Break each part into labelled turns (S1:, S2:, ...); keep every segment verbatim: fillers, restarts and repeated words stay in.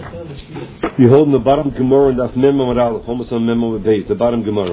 S1: We hold in the bottom Gemara and Daf Mem with Aleph, almost on Mem with Beis, the bottom Gemara.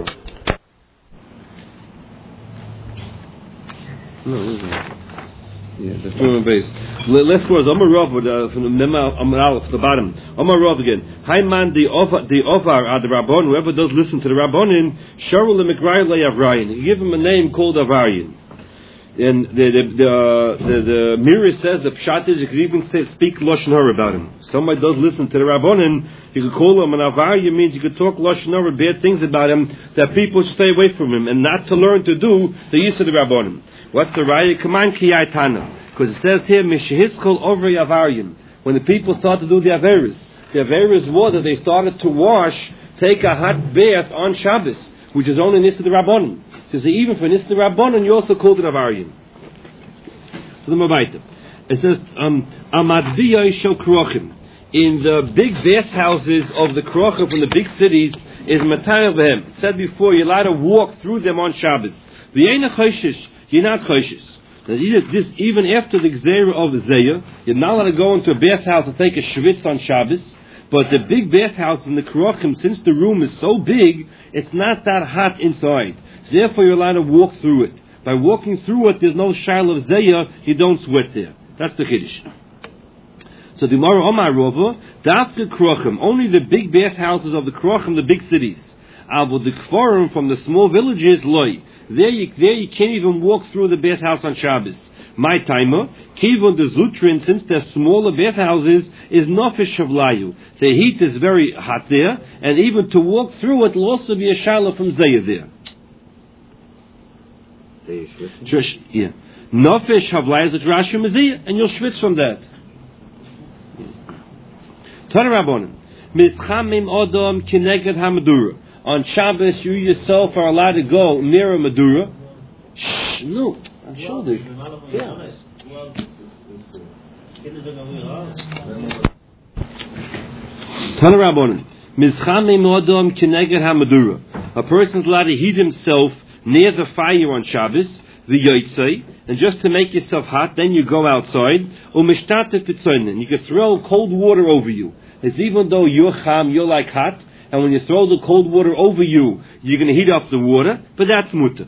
S1: No, yeah, the Mem Beis. Let's go. Amar Rav from the Mem Amar Aleph, the bottom. Amar Rav again. Hi man, the offer, the offer at the Rabbon. Whoever does listen to the Rabbonin, Sharul Mikrai LeAvrayin. You give him a name called Avrayin. And the the the the, the Mirror says the Pshat is you could even say, speak Lashon Hara about him. Somebody does listen to the Rabbonin, you could call him an Avariya, means you could talk Lashon Hara, bad things about him, that people should stay away from him and not to learn to do the use of the Rabbonim. What's the Raya? Kaman Kiyai Tana. Because it says here, Mishihiskol over Avariyin. When the people start to do the Averis, the Averis was that they started to wash, take a hot bath on Shabbos, which is only Nisa the Rabbonim. So even for Nisa the Rabbonim, you also called it Avariyin. So the Mabaita. It says, Amadviyai Shel Krochim. In the big bath houses of the Krochim from the big cities, is Matayah Behem. It said before, you're allowed to walk through them on Shabbos. V'yeina Choshish, you're not Choshish. This, even after the Gzeira of the Zeya, you're not allowed to go into a bathhouse and take a shvitz on Shabbos. But the big bathhouse in the Krochim, since the room is so big, it's not that hot inside. So therefore, you're allowed to walk through it. By walking through it, there's no shail of Zeya, you don't sweat there. That's the Kiddush. So the Gemara Omar Rova, Dafka Krochim, only the big bathhouses of the Krochim, the big cities. Avo the Kforim from the small villages, loy. There you, there you can't even walk through the bathhouse on Shabbos. My timer, Kivon the Zutrin, since they're smaller bathhouses, is Nofish Shavlayu. The heat is very hot there, and even to walk through it will also be a shala from Zayah there. Just, yeah. Nofish Shavlayu is a Rashi Maziyah, and you'll schwitz from that. Tana Rabbonim, Mischamim Odom Kineged HaMadura. On Shabbos, you yourself are allowed to go near a Madura. Shh, no, on shoulder. Yeah. Tana Rabbonim, Mizchamim Odom Kineged HaMadura. A person's allowed to heat himself near the fire on Shabbos, the Yotzei, and just to make yourself hot, then you go outside. Umishtatet Pitzoinen. You can throw cold water over you. It's even though you're cham, you're like hot. And when you throw the cold water over you, you're going to heat up the water, but that's mutter.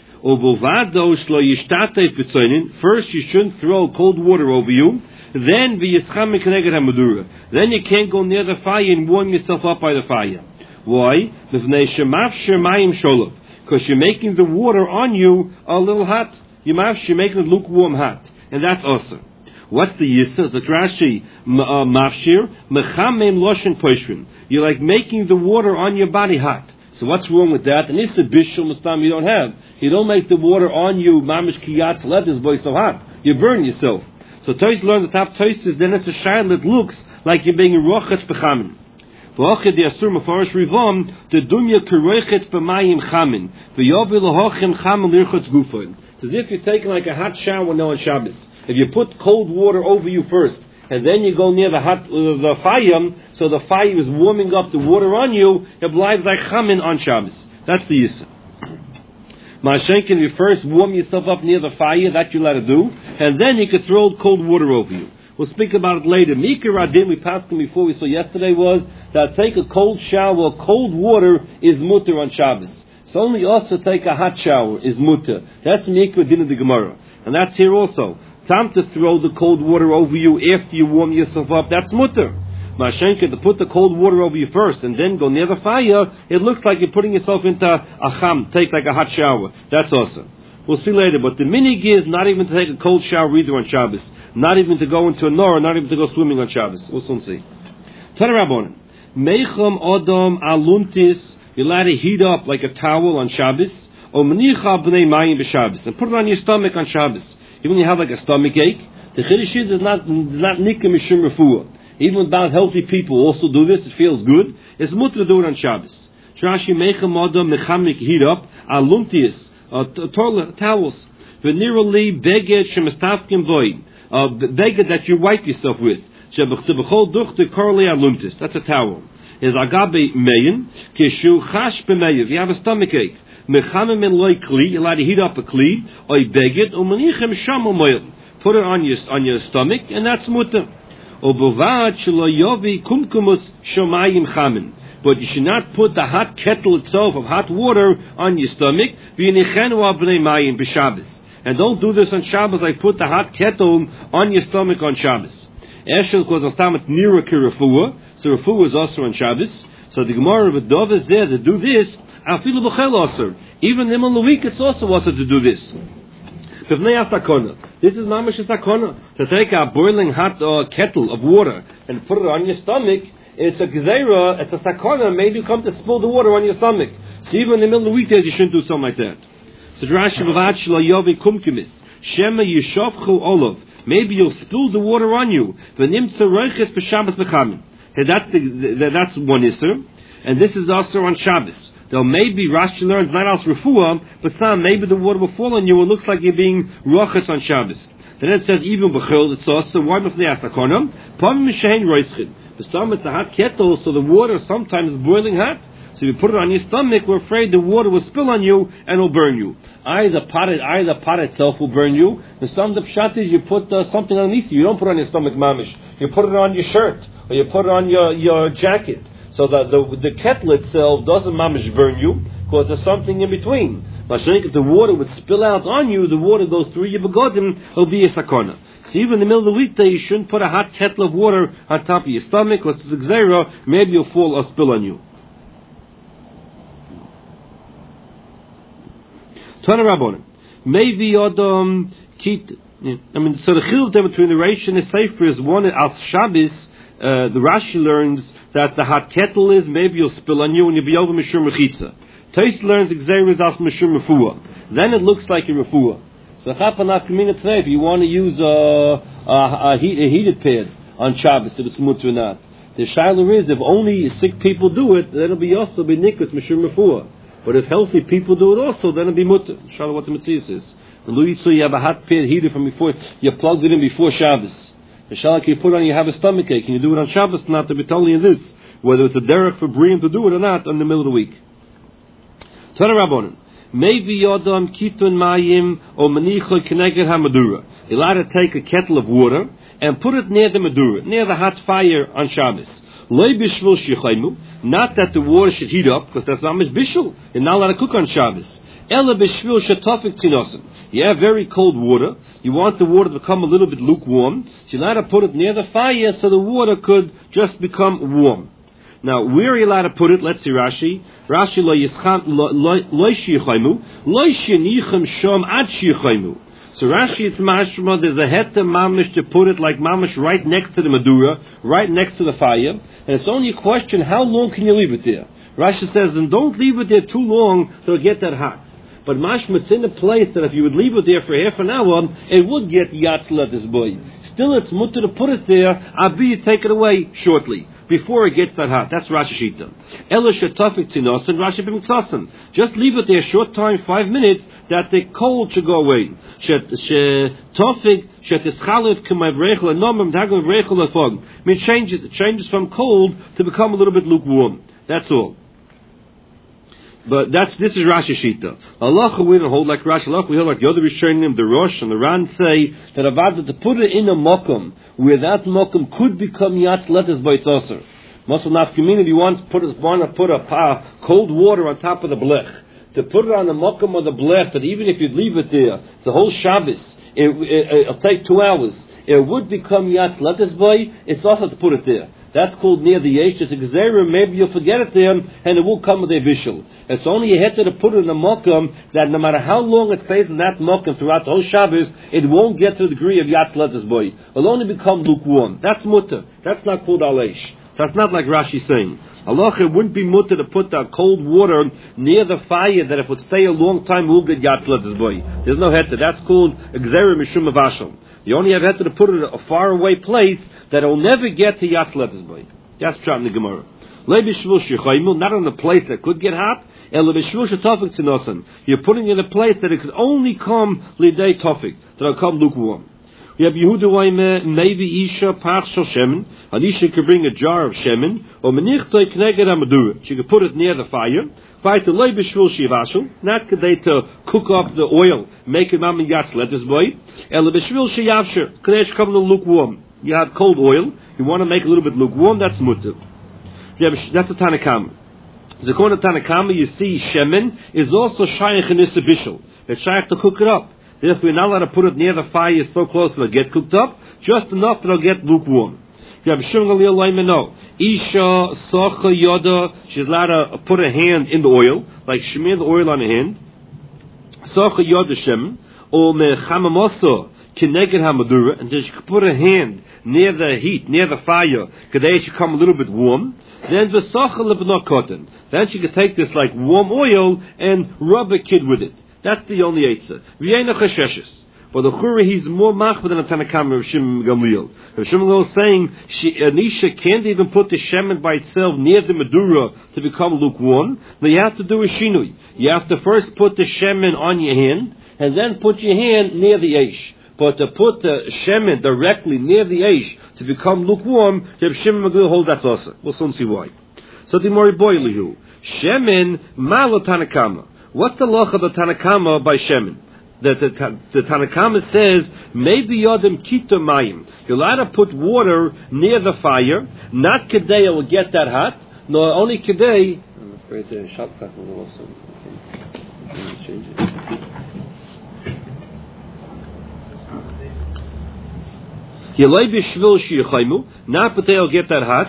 S1: First, you shouldn't throw cold water over you. Then, then you can't go near the fire and warm yourself up by the fire. Why? Because you're making the water on you a little hot. You're making it lukewarm hot. And that's awesome. What's the yisa? The Rashi mafshir mechamem loshen poishrin. You're like making the water on your body hot. So what's wrong with that? And it's the bishul mustam you don't have. You don't make the water on you mamish kiyatz let this boy so hot. You burn yourself. So Toys learns the top Toys is then it's a shayl that looks like you're being rochetz bechamin. V'ochid the asur mafarish rivam the dunya keroichetz b'mayim chamin v'yovel lahochem chamin lirchotz gufon. It's as if you're taking like a hot shower now on Shabbos. If you put cold water over you first, and then you go near the hot uh, the fire, so the fire is warming up the water on you, it lies like chamin on Shabbos. That's the yisa. Ma'ashenkin, you first warm yourself up near the fire, that you let it do, and then you can throw cold water over you. We'll speak about it later. Mikra Radin, we passed him before we saw yesterday, was that take a cold shower, cold water is mutter on Shabbos. So only also take a hot shower is mutter. That's Mikra Radin of the Gemara. And that's here also. Time to throw the cold water over you after you warm yourself up, that's mutter. Ma'ashenka, to put the cold water over you first and then go near the fire, it looks like you're putting yourself into a cham, take like a hot shower. That's awesome. We'll see later, but the minig is not even to take a cold shower either on Shabbos. Not even to go into a nor, not even to go swimming on Shabbos. We'll soon see. Tana Rabbonim, Meicham Odom Aluntis, you're allowed to heat up like a towel on Shabbos, or Menicha B'nei Mayim b'Shabbos, and put it on your stomach on Shabbos. Even when you have like a stomach ache, the chiddush is not not nikah mishum refuah. Even about healthy people also do this. It feels good. It's mutter to do it on Shabbos. Rashi mechem adam mechamik heat up aluntius towels. Venerally beged shemastafkim boy beged that you wipe yourself with. Shebechol duchte korle aluntis. That's a towel. Is agabe meyin kishu chash b'meyiv. You have a stomach ache. Mechamim en loy kli, you're allowed to heat up a kli, oy beged, umanichem sham umoyel. Put it on your, on your stomach, and that's mutter. Obovad shelo yovi kumkumus shomayim chamin. But you should not put the hot kettle itself of hot water on your stomach. And don't do this on Shabbos, like put the hot kettle on your stomach on Shabbos. Eshel because Ostam nearer to refuah, so refuah is also on Shabbos. So the Gemara with Dov is there to do this. Afilu b'chel also. Even in the week it's also also to do this. This is mamash sakona, to take a boiling hot uh, kettle of water and put it on your stomach. It's a gzeira, it's a sakona. Maybe you come to spill the water on your stomach. So even in the middle of the weekdays, you shouldn't do something like that. So Rashi Bavad Shlo Yovi Kumkimis Shema Yishovchu Olav. Maybe you'll spill the water on you. V'nimtza Reiches b'Shabbos b'Chamin. That's the, the, that's one issur, and this is also on Shabbos. Though maybe Rashi learns not else refuah, but some maybe the water will fall on you. It looks like you're being roches on Shabbos. Then it says even b'chil. It's also why mifnei asakona. Pam mishein roischin. The stomach, it's a hot kettle, so the water sometimes is boiling hot. So if you put it on your stomach, we're afraid the water will spill on you and will burn you. Either the pot, either the pot itself will burn you. And some of the pshat is you put uh, something underneath you. You don't put it on your stomach, mamish. You put it on your shirt or you put it on your, your jacket. So that the the kettle itself doesn't mamish burn you because there's something in between. But if the water would spill out on you, the water goes through your begodim, it'll be a sakona. So even in the middle of the weekday, you shouldn't put a hot kettle of water on top of your stomach, because it's a gzeira, maybe you'll fall or spill on you. Tana Rabbanan. Maybe Adam Kit. I mean, so the chiluk there between the Reish and the Sefer is one al Shabbos. Uh, the Rashi learns that the hot kettle is maybe you'll spill on you and you'll be over mishur mechitza. Tais learns gzeira is as mishur refuah. Then it looks like a refuah. So chapanaf kamina today, if you want to use a, a, a, heat, a heated pad on Shabbos, if it's mutter or not. The shiloh is if only sick people do it, then it'll be also be nikkus mishur refuah. But if healthy people do it also, then it'll be mutter. Inshallah, what the mitzvah is. And Luitzu, you have a hot pad heated from before, you plugged it in before Shabbos. Inshallah, can you put on, you have a stomach ache, can you do it on Shabbos? Not to be telling you this, whether it's a derech for Briam to do it or not in the middle of the week. Tana Rabbanan. Maybe Yodam Kitun Mayim or Manicha Keneged HaMadura. You're allowed to take a kettle of water and put it near the Madura, near the hot fire on Shabbos. Not that the water should heat up, because that's not much bishul. You're not allowed to cook on Shabbos. Ela b'shvil shetafik tzinosim. You have very cold water. You want the water to become a little bit lukewarm. So you're allowed to put it near the fire so the water could just become warm. Now, where are you allowed to put it? Let's see Rashi. Rashi lo yischam lo shichaymu lo shenichem shom ad shichaymu. So Rashi, it's mashma. There's a heta mamish to put it like mamish right next to the madura, right next to the fire. And it's only a question: how long can you leave it there? Rashi says, and don't leave it there too long so it'll get that hot. But mashma, it's in a place that if you would leave it there for half an hour, it would get yatzla this boy. Still, it's mutter to put it there. Abi, you take it away shortly, before it gets that hot. That's Rashi Shita. Ela shetafik tzinos and Rashi b'miksasim. Just leave it there a short time, five minutes, that the cold should go away. Shetafik shetischalit k'mavrechel anomim dagel vrechel afog. I mean, it changes. It changes from cold to become a little bit lukewarm. That's all. But that's this is Rashi Shita. Allah we don't hold like Rashi. Allah we hold like the other Rishonim, the Rosh and the Ran say that Avada to put it in a mokum where that mokum could become yatz letters by its osir. Muscle nafkamina if you want to put a, want to put a uh, cold water on top of the blech, to put it on the mokum of the blech, that even if you leave it there the whole Shabbos, it, it, it'll take two hours. It would become yatz letters by. It's also to put it there. That's called near the yesh. It's a gzeira. Maybe you'll forget it there, and it will come with a vishul. It's only a heter to put it in a mokum that no matter how long it stays in that mokum throughout the whole Shabbos, it won't get to the degree of yatz letters boy. It'll only become lukewarm. That's mutter. That's not called alesh. That's not like Rashi saying. Allah, it wouldn't be mutter to put that cold water near the fire that if it would stay a long time, will get yatz letters boy. There's no heter. That's called a gzeira mishum avashal. You only have heter to put it in a far away place that it will never get to yatz letters boy. That's pshat in the Gemara. Not on a place that could get hot. You're putting it in a place that it could only come lidei tofik, that it'll come lukewarm. We have Yehuda Waime, maybe Isha Pach Shel Shemen. An Isha could bring a jar of Shemen, or Menichtoi Kneged HaMadura. She could put it near the fire. Fire to Lei B'Shvil Shivashel, not could they to cook up the oil, make it Mam Yatz Letters Boy. Ela B'Shvil Shiyavsher, could they come to lukewarm. You have cold oil, You want to make a little bit lukewarm, that's mutter. Yeah, that's a Tanakama. So according to Tanakama, you see shemen is also shaykh in Issa Bishul. It's shaykh to cook it up. Therefore, you're not allowed to put it near the fire so close it'll get cooked up, just enough that it'll get lukewarm. Rabbi Shimon Gamliel Leimeno, Isha Socha Yoda, she's allowed to put her hand in the oil, like shmear the oil on her hand. Socha Yoda Shemen, or Mechamamoso, Kineged HaMadura, and then she could put her hand near the heat, near the fire, because she come a little bit warm. Then the Socha Lebno Cotton. Then she could take this like warm oil and rub a kid with it. That's the only Eitzah. V'yeina Chesheshes. But the Chura, he's more machbed than a Tanakam of Shimon Gamliel. Rav Shimon Gamliel is saying, she, Anisha can't even put the shemen by itself near the Medura to become lukewarm. Now you have to do a shinui. You have to first put the shemen on your hand, and then put your hand near the Eish. But to put the shemen directly near the Eish to become lukewarm, Rav Shimon Gamliel holds that's also. We'll soon see why. So the Mori Boilihu. Shemen malo Tanakama. What's the loch of the Tanakama by shemen? That the, the Tanakama says, maybe Yodim Kita Mayim. You're allowed to put water near the fire, not Kedei it will get that hot, nor only Kedei.
S2: I'm afraid the shop class will also change it.
S1: Yelay Bishvil Shiachaimu, not Kedei will get that hot.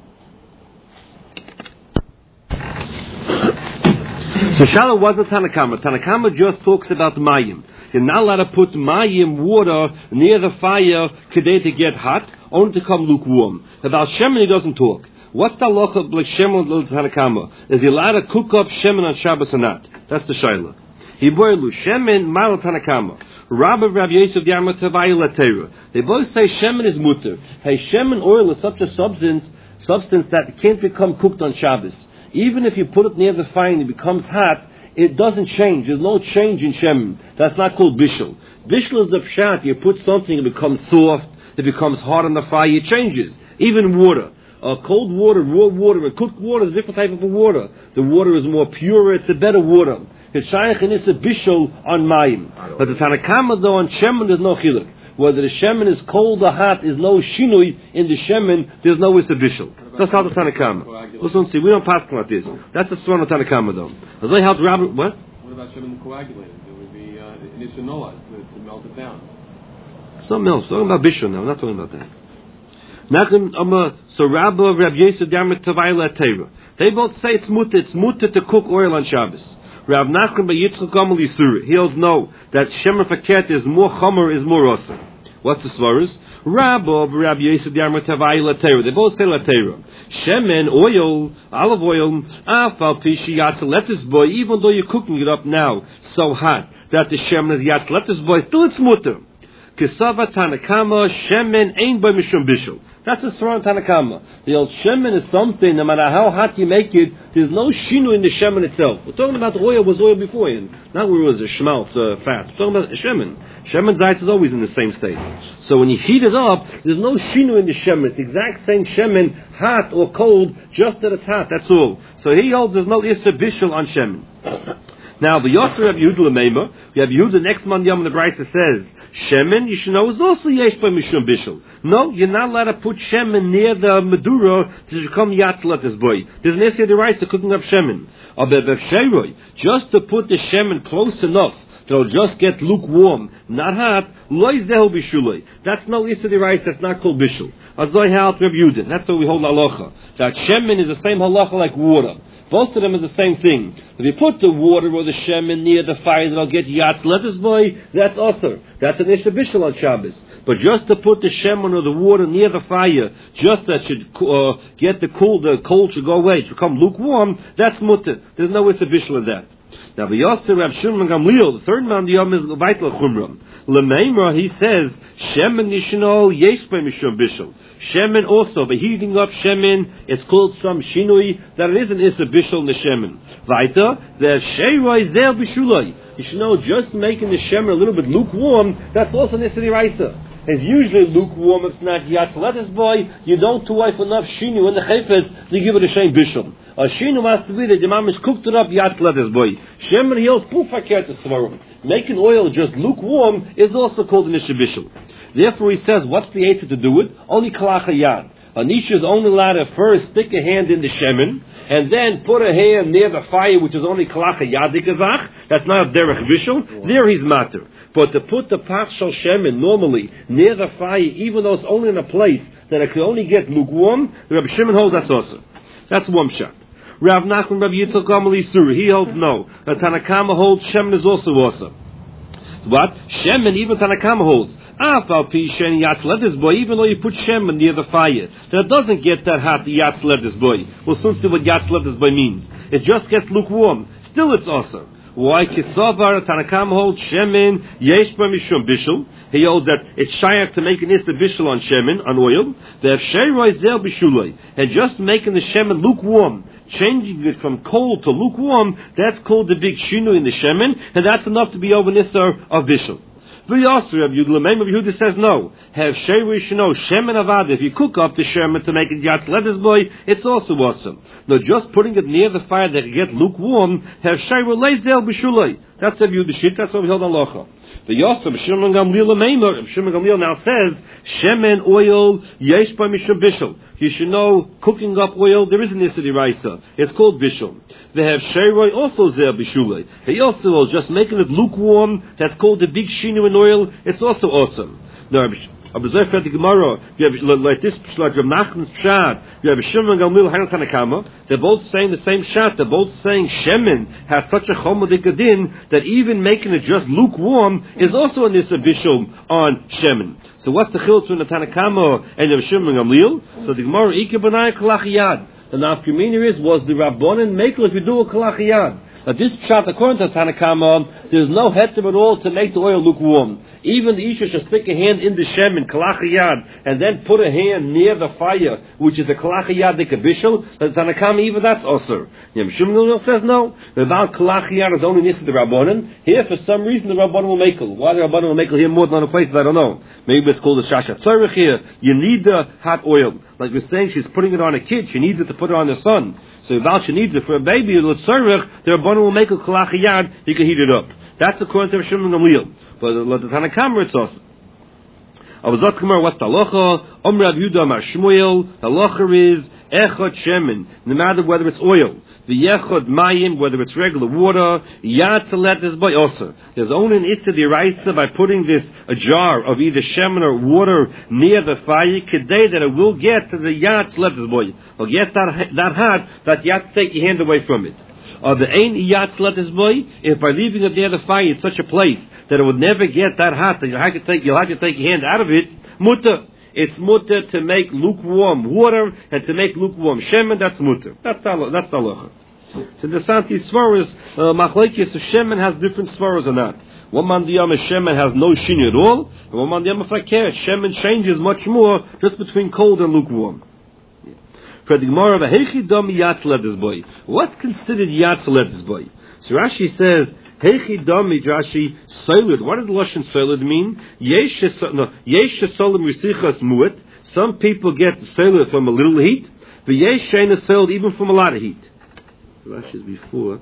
S1: So Shala was a Tanakama. Tanakama just talks about Mayim. You're not allowed to put Mayim, water, near the fire today to get hot, only to come lukewarm. About Shemen he doesn't talk. What's the loch of like Shemen Tanakama? Is he allowed to cook up Shemen on Shabbos or not? That's the Shaila. Hiboilu, Shemen, Mal Tanakama. Rabbi Rabbi Yosef Yama Tavai Latera. They both say Shemen is mutter. Hey, Shemen oil is such a substance, substance that can't become cooked on Shabbos. Even if you put it near the fire and it becomes hot, it doesn't change. There's no change in shemen. That's not called bishul. Bishul is the pshat. You put something, it becomes soft, it becomes hard on the fire, it changes. Even water. Uh, cold water, raw water, and cooked water is a different type of water. The water is more pure, it's a better water. It's shaykh and it's a bishul on mayim. But the Tanakama though on shemen there's no chiluk. Whether the shemen is cold or hot is no shinui in the shemen, there's no it's a bishul. That's how the Tanakama. Listen, see, we don't pass like this. That's the Swan of Tanakama, though. As I helped Robert, what?
S2: What about shemen coagulated? It would be uh, initial to, to melt it down.
S1: Something else. Talking about bishul now. We're not talking about that. Nachem, um, so Rabbi Rabbi Yosef Yamet Tavayla Teva. They both say it's mutter. It's mutter to cook oil on Shabbos. Rav Nachman by Yitzchak Gamel Yisur. He also know that shemen faket is more chomer, is more rosa. What's the svaras? Rabbi of Rabbi Yosef Yamet Tavayla Teva. They both say Latera. Shemen, oil, olive oil, afal pishi yatz lettuce boy. Even though you're cooking it up now so hot that the shemen is yatz lettuce boy, still it's mutter. Kesava Tanakama shemen ain't by mishum bishul. That's a strong Tanakama. The old shemen is something, no matter how hot you make it, there's no shinu in the shemen itself. We're talking about the oil was oil beforehand. Not where it was a schmaltz, uh, fat. We're talking about shemen. Shemen zayt is always in the same state. So when you heat it up, there's no shinu in the shemen. It's the exact same shemen, hot or cold, just that it's hot, that's all. So he holds there's no Issa Bishul on shemen. Now, the Yosser Rabbi Yehuda Lemema, we have Yehuda next month, Yom the Brisa says, Shemen, you should know, is also Yesh by Mishum Bishul. No, you're not allowed to put Shemen near the Medura to become Yatzlat this boy. There's an Issa the Brisa cooking up Shemen. Just to put the Shemen close enough, it'll just get lukewarm, not hot, loy zehu bishulay. That's no Issa the Brisa, that's not called Bishul. Azoi halt Rabbi Yehuda. That's how we hold halacha. That Shemen is the same halacha like water. Both of them is the same thing. If you put the water or the shemen near the fire, it'll get yatz lettuce boy. That's also that's an Isha Bishul on Shabbos. But just to put the shemen or the water near the fire, just that should uh, get the cool, the cold should go away, to become lukewarm. That's mutter. There's no Isha Bishul in that. Now, the Yosser Rav Shimon Gamliel, the third man, the Yom is vital chumram. Lemeimra, he says, shemen nishno yesh by mishum bishul. Shemen also, by heating up shemen, it's called some shinui, that it is an issa bishul in the shemen. Vaita, the sheiroi zel bishulai. You should know, just making the shemen a little bit lukewarm, that's also an issa diraisa. It's usually lukewarm, it's not yatz lettuce boy, you don't do wife enough shinu in the chayfes, you give it a shem bishul. A shinu has to be that the mamish cooked it up yatz lettuce boy. Shemen heals pufaket to svarim. Making oil just lukewarm is also called an isha bishul. Therefore, he says, what's the answer to do it? Only kalach hayad. An isha is only allowed to first stick a hand in the shemen, and then put a hand near the fire, which is only kalach hayad dikazach. That's not a derech vishul. There he's matter. But to put the pach shel shemen normally near the fire, even though it's only in a place that it can only get lukewarm, the Rabbi Shimon holds that's also. That's one shot. Rav Nachman, Rabbi Yitzchak Gamali Suri, he holds no. The Tanakama holds shemen is also awesome. What? Shemen, even Tanakama holds. Afal pi shen yatz ledes boy, even though you put shemen near the fire, that doesn't get that hot, the yatz ledes boy. We'll soon see what yatz ledes boy means. It just gets lukewarm. Still it's awesome. Why? Kisavar Tanakama holds shemen yesh ba mishum bishul. He holds that it's shayak to make an ista bishul on shemen, on oil. The sheiroi zel bishuloi, and just making the shemen lukewarm, changing it from cold to lukewarm, that's called the big shinu in the shemen, and that's enough to be over nisar of bishul. Yehuda says no. Have sheirish no shemen avad. If you cook up the shemen to make it yatz ledes boy, it's also awesome. No, just putting it near the fire that it get lukewarm. Have sheirish leizel b'shulay. That's Rabbi Yehuda shit. That's what we held on locha. The Yosef Shimon Gamliel Meimer. Shimon Gamliel now says shemen oil yesh by mishum bishul. You should know cooking up oil. There is an issa d'iraisa. It's called bishul. They have sheiroi also zer bishulei. He also will just making it lukewarm. That's called the big shinu in oil. It's also awesome. Now, Abuzay Fred the Gemara, you have like this, like Rav Nachman's Pshat, you have Shimon Gamliel Hanan Tanakama. They're both saying the same Pshat. They're both saying shemen has such a chomodik din that even making it just lukewarm is also an issa bishul on shemen. So what's the chiluk between the Tanakama and Rav Shimon Gamliel? So the Gemara Ike B'nai Kalach Yad. The nafkamina is, was the Rabbanan makel if you do a kalach yad. Now this pshat, according to Tanakama, there's no heter at all to make the oil lukewarm. Even the isha should stick a hand in the shemen, kalach yad, and then put a hand near the fire, which is the kalach yad dekabishal. The Tanakama, even that's osur. Yem Shimon says no. About kalach yad is only nisa the Rabbanan. Here, for some reason, the Rabbanan will makel. Why the Rabbanan will makel here more than other places, I don't know. Maybe it's called the shasha tzarech here. You need the hot oil. Like we're saying, she's putting it on a kid. She needs it to put it on the son. So if she needs it for a baby, the tzarech, the Rabbanan will make a kalach yad. He can heat it up. That's according to Shimon Gamliel. But the Tanakama it's also. I was asking her what's the halacha. Om Rav Yehuda Amar Shmuel. The halacha is echad shemen, no matter whether it's oil. The yechad mayim, whether it's regular water. Yad ledes boy also. There's only an issa d'iraisa by putting this a jar of either shemen or water near the fire, kedei that it will get to the yad ledes boy. Or get that that hot that you have to take your hand away from it. Or the ain yad ledes boy, if by leaving it near the fire in such a place that it would never get that hot that you have to take you'll have to take your hand out of it, mutter. It's mutter to make lukewarm water and to make lukewarm shemen. That's mutter. That's the that's the halacha. So the Santi svaras machlekes of shemen has different svaras or not. One man diyam shemen has no shin at all, and one man diyam fakir shemen changes much more just between cold and lukewarm. What's considered yatz ledes boy? So Rashi says. Heichi dami Rashi soiled. What does the lashon soiled mean? Yesh no yesh solim risichas muet. Some people get soiled from a little heat. The yesh sheina soiled even from a lot of heat. Rashi is before.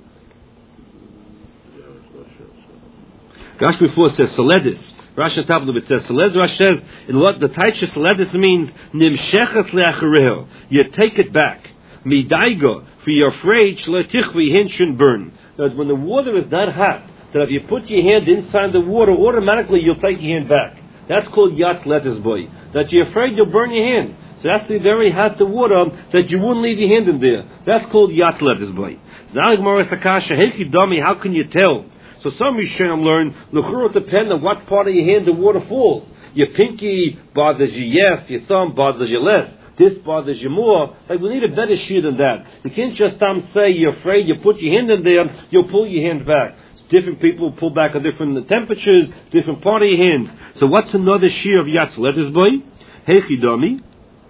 S1: Rashi before says soledis. Rashi on top of it says soledis. Rashi says in what the taisha soledis means nimshechas leachareho. You take it back. Midaigo for you're afraid shletichvi hin shouldn't burn. That when the water is that hot, that if you put your hand inside the water, automatically you'll take your hand back. That's called yatz ledes boy. That you're afraid you'll burn your hand. So that's the very hot the water that you wouldn't leave your hand in there. That's called yatz ledes boy. Now Gemara Sakasha, heichi dami, how can you tell? So some Rishonim learn, l'churot depend on what part of your hand the water falls. Your pinky bothers you yes, your thumb bothers you less. This bothers you more. Like we need a better shear than that. You can't just um, say you're afraid. You put your hand in there, you'll pull your hand back. Different people pull back at different temperatures, different part of your hand. So what's another shear of yatz ledes boy? Heichi dami.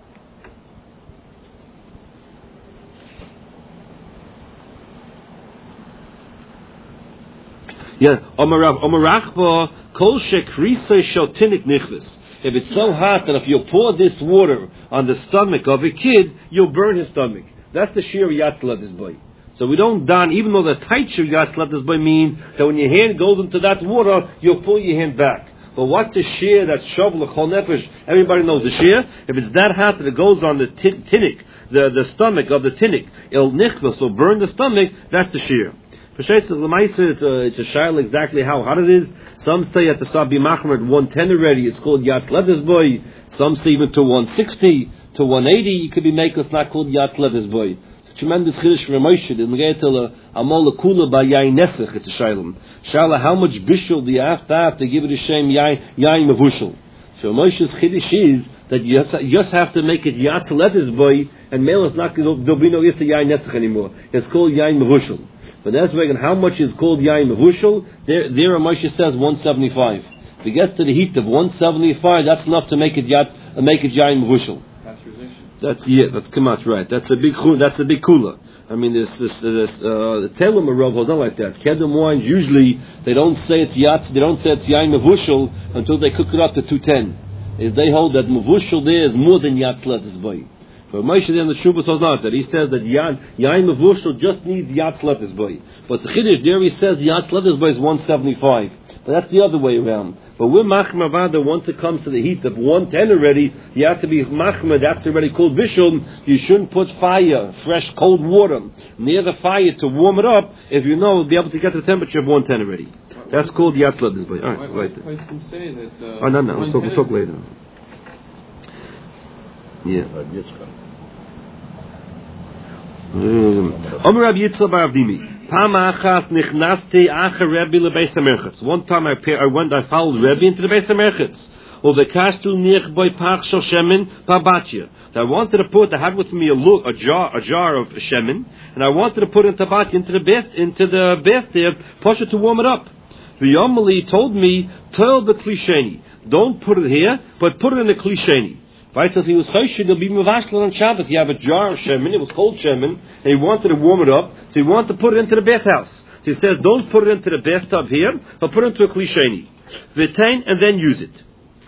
S1: Yeah, Omarachba kol shekrisay shaltinik nichvis. If it's so hot that if you pour this water on the stomach of a kid, you'll burn his stomach. That's the sheer yatz ledes boy. So we don't don, even though the tight sheer yatz ledes boy means that when your hand goes into that water, you'll pull your hand back. But what's a shear that's shovel l'chol nefesh? Everybody knows the shear. If it's that hot that it goes on the tin- tinnik, the, the stomach of the tinnik, it'll nichvas, will burn the stomach, that's the shear. It's a, it's a shaila exactly how hot it is. Some say at the Sabi Machmer at one ten already, it's called Yatz Ledes Boy. Some say even to one sixty, to one eighty, it could be make us not called Yatz Ledes Boy. Tremendous chiddush for Moshe. Didn't get to a molekula by yain nesach. It's a shaila. Shaila, how much bishul do you have to have to give it a shame yain yain mevushel? So Moshe's chiddush is that you just, you just have to make it yatz letters boy, and male is not there'll be no yista yain nesach anymore. It's called yain mevushel. But that's why. And how much is called yain mevushel? There, there Moshe says one seventy five. If it gets to the heat of one seventy five, that's enough to make it yat, uh, make it yain mevushel. That's yeah. That's come out right. That's a big. That's a big kula. I mean, this this this uh, the Telem Rav holds not like that. Kedem wines usually they don't say it's yatz. They don't say it's yain mevushel until they cook it up to two ten. Is they hold that mevushel there is more than yatz letters boy. But Moshe in the Shubas says not that. He says that yain yain mevushel just needs yatz letters boy. But the Chiddush there he says yatz letters boy is one seventy five. But that's the other way around. But we're machmer vada once it comes to the heat of one ten already, you have to be machmer. That's already called bishul. You shouldn't put fire, fresh cold water near the fire to warm it up. If you know, be able to get the temperature of one ten already. That's called yatzla this way. All right, right.
S2: Say that, uh,
S1: oh no, no, we'll talk, we'll talk later. Yeah. Omer Rabbi Yitzchak bar Avdimi. One time I, I went, I followed Rebbe into the Beis HaMerchetz. I wanted to put, I had with me a, look, a jar, a jar of shemen, and I wanted to put it into the into the bath, into the bath there, push it to warm it up. The Yomali told me, "Toil b'klisheni, don't put it here, but put it in the klisheni." Right, says he was choshed, he'll be mevashel on Shabbos. You have a jar of shemen, it was cold shemen, and he wanted to warm it up, so he wanted to put it into the bathhouse. So he says, don't put it into the bathtub here, but put it into a klisheni. V'tein, and then use it.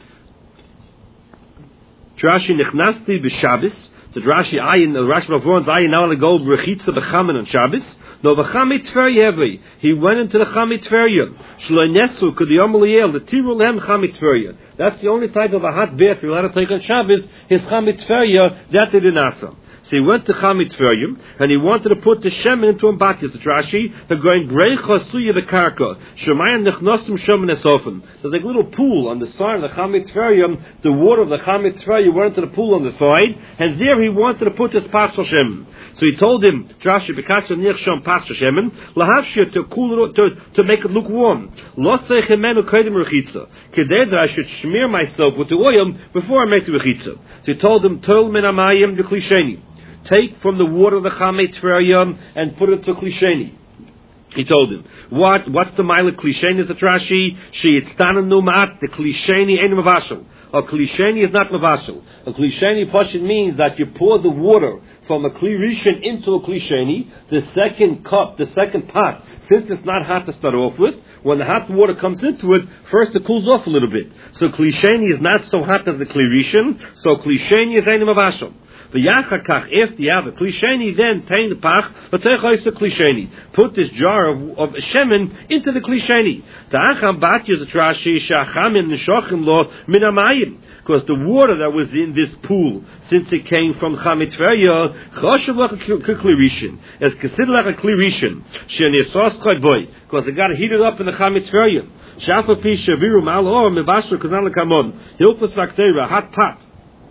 S1: Rashi nechnasti b'Shabbos. The Rashi ayin, the Rashi b'Avrons ayin now to go b'rechitza b'chamen on Shabbos. No b'chamei tferya heavy. He went into the chamei tferya. Shloi nesu k'diyom l'yel the tiru lehem chamei tferya. That's the only type of a hot bath you're allowed to take on Shabbos. His chamei tferya that they didn't ask him. So he went to chamei tferya and he wanted to put the shemen into a bucket. The Rashi the going breicha suya v'karka shemayim nechnosim shemen esofen. There's like a little pool on the side of the chamei tferya. The water of the chamei tferya went into the pool on the side, and there he wanted to put his parshal shemen. So he told him, Rashi, because nirsham pascha shemen, lahavshir to cool it, to to make it lukewarm. Lo seichemenu kedem rechitza. Kedei that I should smear myself with the oil before I make the rechitza. So he told him, Tol min amayim the klisheni. Take from the water of the chamei tferya and put it to klisheni. He told him, what? What's the mile of klisheni? Is the Rashi? She itztanen numat the klisheni ein mavashel. A klisheni is not mavashel. A klisheni pashut means that you pour the water from a kli rishon into a klisheni. The second cup, the second pot, since it's not hot to start off with, when the hot water comes into it, first it cools off a little bit. So klisheni is not so hot as the kli rishon. So klisheni is ein mavashel. The yachakach, if you have a klisheni, then tain the pach, but the klisheni. Put this jar of, of shemen into the klisheni. The acham batya the Rashi shachamin nishochim lo min amayim. Because the water that was in this pool, since it came from chamei tferya, choshev like a klirishin, it's considered like a klirishin. She'nisas quite boy, because it got heated up in the chamei tferya. Shafa pi shaviru mal or mevashel kazan lekamon. Hilfus vaktera, hot pot.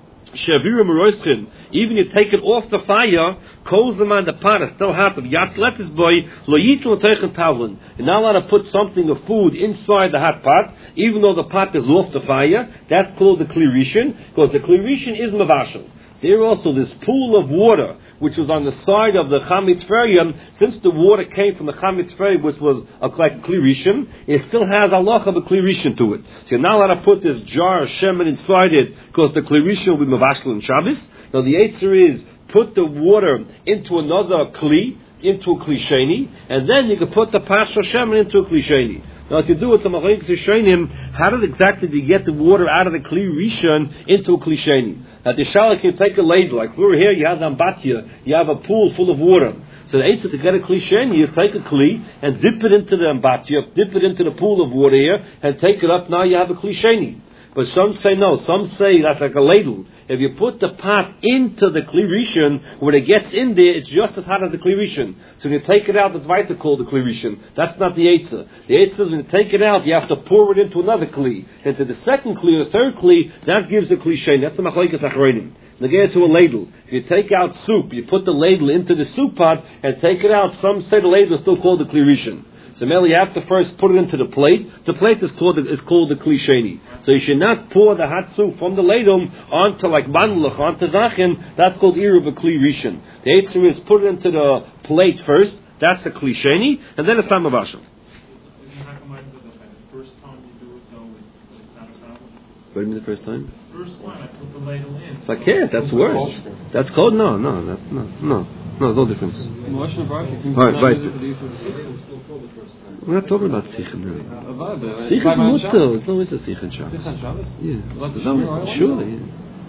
S1: Even you take it off the fire, coals them on the pot, it's still hot. Of yatz letters boy, lo yitul teichen tavlin. You're not allowed to put something of food inside the hot pot, even though the pot is off the fire. That's called the klirishin, because the klirishin is mavashel. There also this pool of water, which was on the side of the chamei tferya, since the water came from the chamei tferya, which was a, like a klirishin, it still has Allah of a klirishin to it. So you're not allowed to put this jar of shemen inside it, because the klirishin will be mavashel in Shabbos. Now the answer is, put the water into another kli, into a klisheni, and then you can put the parshal shemen into a klisheni. Now, if you do it, some machlokes rishonim, how did exactly do you get the water out of the kli rishon into a klisheni? Now, the shalach can take a ladle. Like we're here, you have ambatya, you have a pool full of water. So the eitzah to get a kli sheni, you take a kli and dip it into the ambatya, dip it into the pool of water here, and take it up. Now you have a kli sheni. But some say no. Some say that's like a ladle. If you put the pot into the kli rishon, when it gets in there, it's just as hot as the kli rishon. So when you take it out, it's weiter called the kli rishon. That's not the eitzah. The eitzah is when you take it out, you have to pour it into another kli, into the second kli or the third kli. That gives the kli sheni. That's the machlokes achronim. They get it to a ladle. If you take out soup, you put the ladle into the soup pot and take it out. Some say the ladle is still called the kli rishon. So merely you have to first put it into the plate. The plate is called is called the kli sheni. So you should not pour the hot soup from the ladle onto like bandlach, onto zachin. That's called iruv a kli rishon. The eitzah is put it into the plate first. That's the kli sheni, and then it's time of asham. What do you mean the first time?
S3: First one, I put the ladle in.
S1: Like yes, that's worse. That's cold. No, no, that's no, no, no, no difference. Right, right. We're not talking about Sichen now. Sichen is mutter. It's always a Sichen Shabbos. Yeah. Sure, yeah.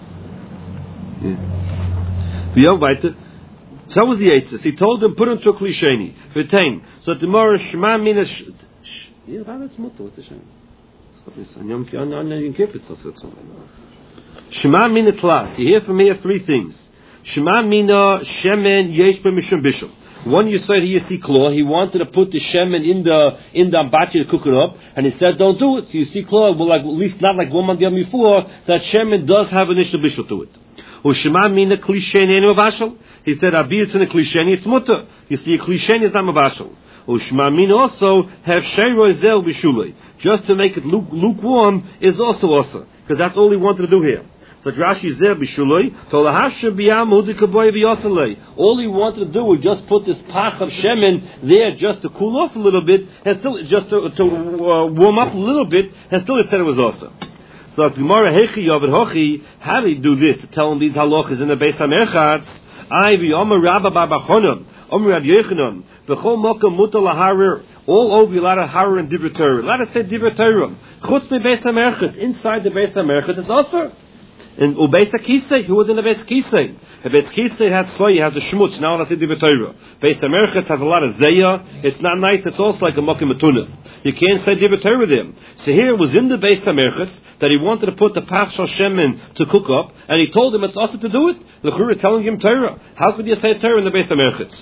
S1: Yeah. We are weiter. So was the eitzes. He told them, put him to a kli sheni. Retain. So tomorrow, Shema Mina... Yeah, that's mutter. What the Shem? Stop this. I'm not Kippitz. Shema Mina Tlas. You hear from here three things. Shema Mina Shemen Yesh B'Mishum Bishul. One you said he see claw. He wanted to put the shemen in the in the ambatya to cook it up, and he said, "Don't do it." So you see claw. Well, like at least not like one month before that shemen does have an ishna bishul to it. Ushema mina klisheni enu avashal. He said, "Abi it's in a klisheni, it's mutter." You see, a klisheni is not avashal. Ushema mina also have sheiro zel bishulei. Just to make it lukewarm is also also because that's all he wanted to do here. So Rashi zeh b'shuloi, tolahasher b'yam udikaboy v'yosalei. All he wanted to do was just put this pach of shemen there, just to cool off a little bit, and still just to, to uh, warm up a little bit, and still it said it was also. So Gemara hechi yovid hochi, how do you do this to tell him these halachas in the Beis Hamerchatz? I v'yomer Rabba bar Bachonam, Omer Rav Yochanan, v'chol mokem mutar laharir. All over you, a lot of harir and divrei Torah. A lot of say divrei Torah. Chutz me Beis Hamerchatz, inside the Beis Hamerchatz, it's also. And Ubeis Kisei, who was in the Beis Kisei? The Beis Kisei has soy, has a shmutz. Now I say divrei Torah. Beis Hamerchatz has a lot of zeya. It's not nice. It's also like a mokim matuna. You can't say divrei Torah there. So here it was in the Beis Hamerchatz that he wanted to put the pach shel shemen to cook up, and he told him it's also to do it. The Chur is telling him Torah. How could you say Torah in the Beis Hamerchatz?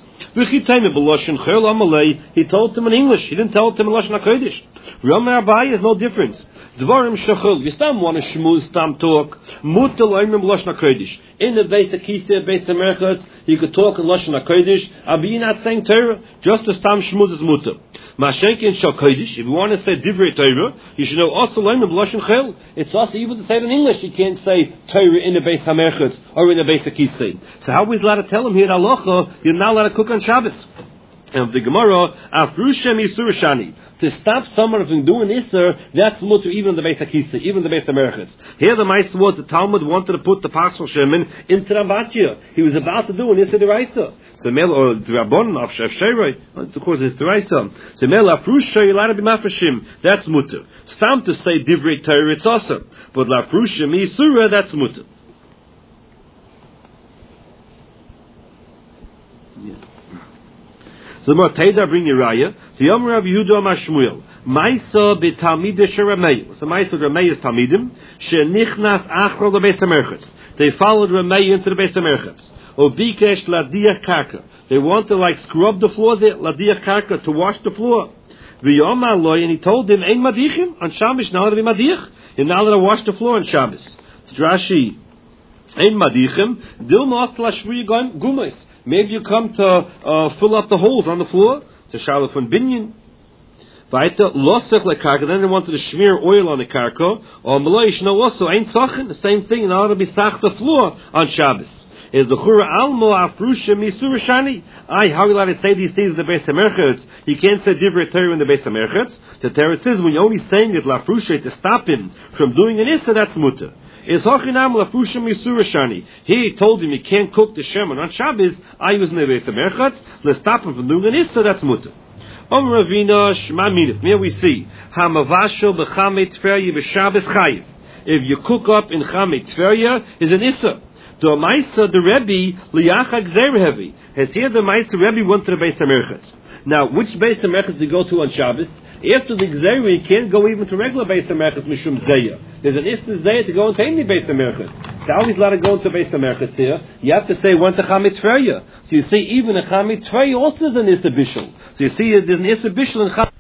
S1: He told him in English. He didn't tell him in Lashon HaKodesh. Ramah Abai is no difference. Dvarim shachol. You still want to shmuz, stam talk. Mutal oimim Lashon HaKodesh. In the Beis Kisei, Beis Hamerchatz, you could talk in Lashon HaKodesh. Abi, you're not saying Torah. Just to stam shmuz is mutal. Mashenkin shal Kodesh. If you want to say divrei Torah, you should know also oimim Lashon Chel. It's also even to say it in English. You can't say Torah in the Beis Hamerchatz or in the Beis Kisei. So how are we allowed to tell him here in Halacha you're not allowed to cook on Shabbos? And the Gemara, Afrushem Yisur Shani. To stop someone from doing Isser, that's mutter even in the Beis HaKisei, even in the Beis Hamerchatz. Here the Meister was, the Talmud wanted to put the Paschal Shemen into the Ambatya. He was about to do an Isser Deraisa. So Mel, or the Rabban of Shef Sherei, of course it's Deraisa. So Mel, Afrushem, you're allowed to be Mafreshim. That's mutter. Stam to say Divrei Torah, it's awesome. But Afrushem Yisura, that's mutter. Yeah. So the more Teda bring Yeraya. The Yom Rav Yehuda Amar Shmuel. Maisa betalmidei sheRamei. So Maisa Ramei is Talmidim. Shenichnas achro leBeis Hamerchatz. They followed Ramei into the Beis Hamerchatz. Obikesh ladiach karka. They want to like scrub the floor there, ladiach karka, to wash the floor. V'yomar loy, and he told them, Ein madichim on Shabbos. Now that we madich, you're not allowed to wash the floor on Shabbos. So Rashi, Ein madichim dilma lashvui gumas. Maybe you come to uh, fill up the holes on the floor. It's a shalach from binyan. Weiter losech lekarka. Then they wanted to smear oil on the karka. Or malay no also ain't tzachim. The same thing in order to be sach the floor on Shabbos. Is the chura almo afrusha misur shani? I how are you allowed to say these things in the Beis Hamerchatz? You can't say divrei Torah in the Beis Hamerchatz. The Torah says when you're only saying it lafrusha to stop him from doing an issa, that's mutter. Is hochinam lafrusha misur shani? He told him you can't cook the shemen on Shabbos. I was in the Beis Hamerchatz. Let's stop him from doing an issa, that's mutter. Om Ravina Shema Minif. Here we see Hamavashel b'Chamei Tferya b'Shabbos Chayiv. If you cook up in Chamei Tferya, is an issa. The Maisa, the Rebbe, Liachak Zerhevi. Has here the Maisa Rebbe went to the Beis HaMerchet. Now, which Beis HaMerchet did he go to on Shabbos? After the Gzeri, he can't go even to regular Beis HaMerchet, Mishum Zeya. There's an Issa Zeya to go into any Beis HaMerchet. So always allowed to go into Beis HaMerchet here. You have to say one to Chametz Freya. So you see, even a Chametz Freya also is an Issa Bishul. So you see, there's an Issa Bishul in Chametz.